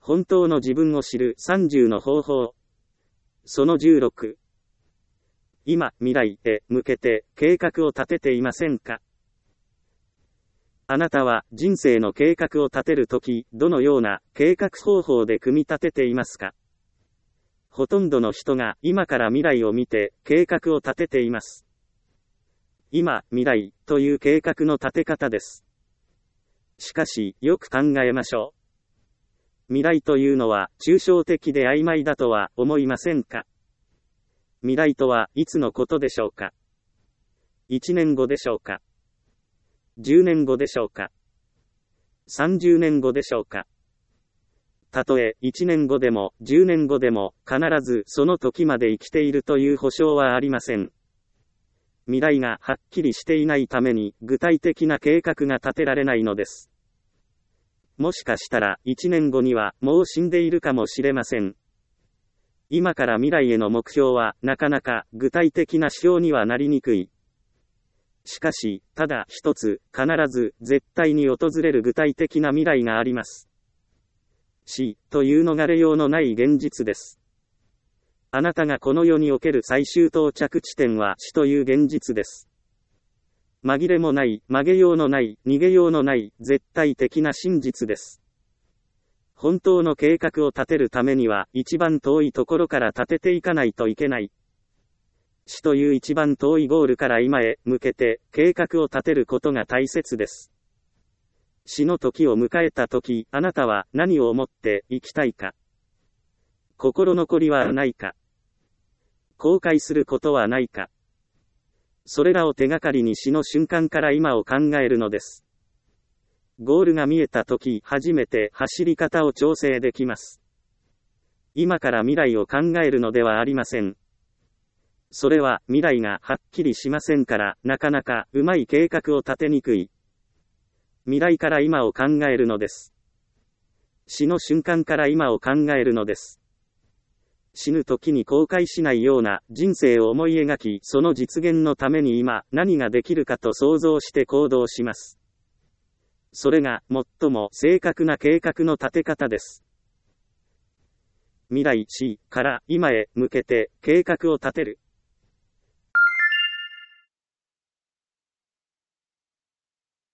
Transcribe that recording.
本当の自分を知る30の方法。その16。今、未来へ向けて計画を立てていませんか？あなたは人生の計画を立てるとき、どのような計画方法で組み立てていますか？ほとんどの人が今から未来を見て計画を立てています。今、未来という計画の立て方です。しかし、よく考えましょう。未来というのは抽象的で曖昧だとは思いませんか？未来とはいつのことでしょうか？1年後でしょうか？10年後でしょうか？30年後でしょうか？たとえ1年後でも10年後でも必ずその時まで生きているという保証はありません。未来がはっきりしていないために具体的な計画が立てられないのです。もしかしたら1年後にはもう死んでいるかもしれません。今から未来への目標はなかなか具体的な指標にはなりにくい。しかし、ただ一つ、必ず絶対に訪れる具体的な未来があります。死という逃れようのない現実です。あなたがこの世における最終到着地点は死という現実です。紛れもない、曲げようのない、逃げようのない、絶対的な真実です。本当の計画を立てるためには、一番遠いところから立てていかないといけない。死という一番遠いゴールから今へ向けて、計画を立てることが大切です。死の時を迎えた時、あなたは何を思って生きたいか？心残りはないか？後悔することはないか？それらを手がかりに死の瞬間から今を考えるのです。ゴールが見えたとき、初めて走り方を調整できます。今から未来を考えるのではありません。それは未来がはっきりしませんから、なかなかうまい計画を立てにくい。未来から今を考えるのです。死の瞬間から今を考えるのです。死ぬ時に後悔しないような人生を思い描き、その実現のために今何ができるかと想像して行動します。それが最も正確な計画の立て方です。未来死から今へ向けて計画を立てる。